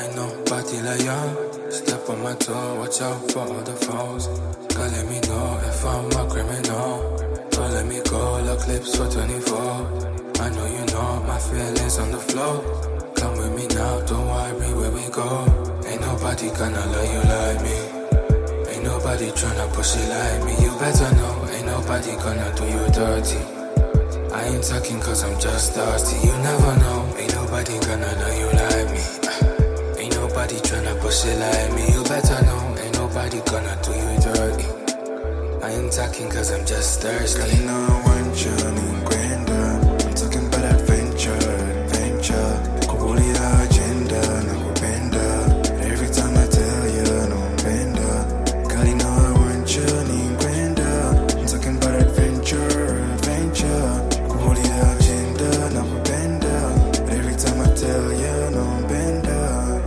ain't nobody like you. Step on my toe, watch out for all the foes. God let me know if I'm a criminal. Don't let me go, lock lips for 24. I know you know my feelings on the floor. Come with me now, don't worry where we go. Ain't nobody gonna love you like me. Ain't nobody tryna push it like me. You better know, ain't nobody gonna do you dirty. I ain't talking cause I'm just thirsty. You never know, ain't nobody gonna love you like me. Ain't nobody tryna push it like me. You better know, ain't nobody gonna do you dirty. I ain't talking cause I'm just thirsty. Girl, you know I want you, need grander. I'm talking about adventure, adventure. Kubuli la agenda, nakupenda. Every time I tell you, no benda. Girl, you know I want you, need grander. I'm talking about adventure, adventure. Kubuli la agenda, nakupenda. Every time I tell you, no benda.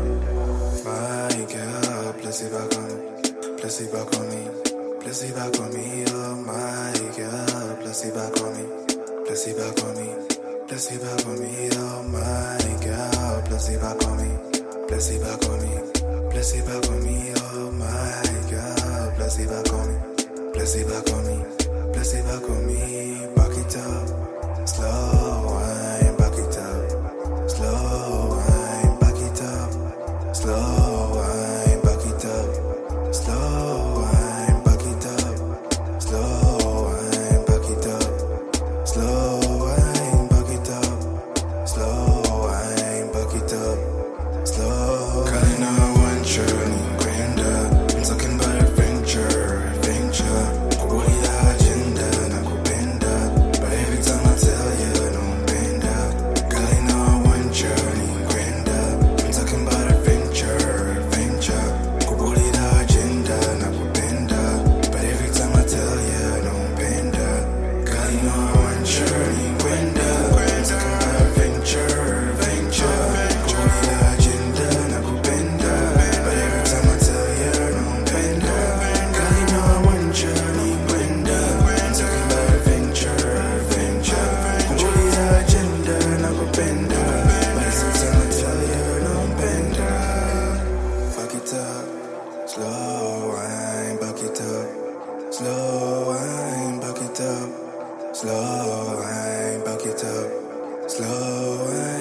My girl, place it back on me, place it back on me. Place it back on me, oh my girl. Place it back on me, place it back on me. Place it back on me, oh my girl. Place it back on me, place it back on me. Place it back on me, oh my girl. Place it back on me, place it back on me. Place it back on me, back it up. Slow wine, back it up. Slow wine, back it up. Slow wine, back it up. Slow wine, back it up. Slow wine, back it up. Slow wine, back it up. Slow wine, back it up. Slow. Girl, you know I want you, need grander. I'm talking about adventure, adventure. Kubuli la agenda, nakupenda. But every time I tell you, don't benda. Girl, you know I want you, need grander. I'm talking about adventure, adventure. Kubuli la agenda, nakupenda. But every time I tell you, don't benda. Girl, you know I want you, need grander. I'm talking about adventure, adventure. Kubuli la agenda, nakupenda. But every time I tell you, don't benda. Girl, you know I want you, need grander. I'm talking about adventure, adventure. Kubuli la agenda, nakupenda. But every time I tell you, don't benda. Fuck it up, slow wine, back it up. Slow wine, back it up. Slow wine, back it up. Slow wine.